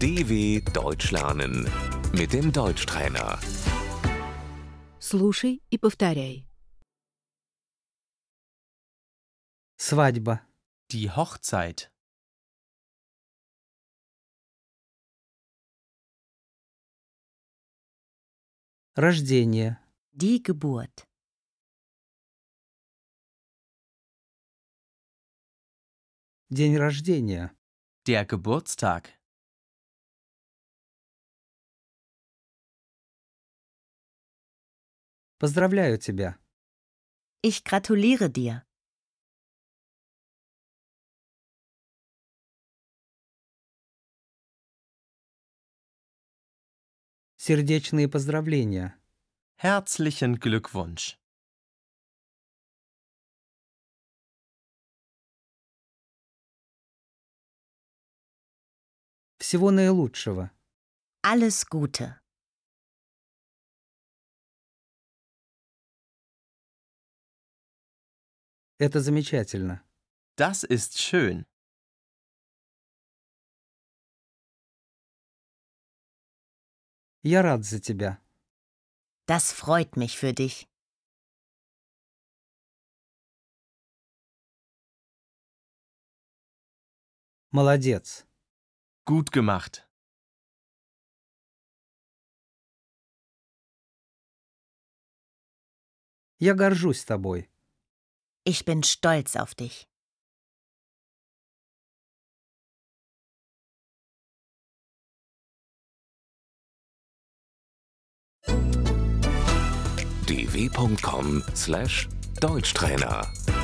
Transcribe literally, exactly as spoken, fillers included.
D W Deutsch lernen mit dem Deutschtrainer. Слушай и повторяй. Свадьба. Die Hochzeit. Рождение. Die Geburt. День рождения. Der Geburtstag. Поздравляю тебя. Ich gratuliere dir. Сердечные поздравления. Herzlichen Glückwunsch. Всего наилучшего. Alles Gute. Это замечательно. Das ist schön. Я рад за тебя. Das freut mich für dich. Молодец. Gut gemacht. Я горжусь тобой. Ich bin stolz auf dich. d w punkt com slash Deutschtrainer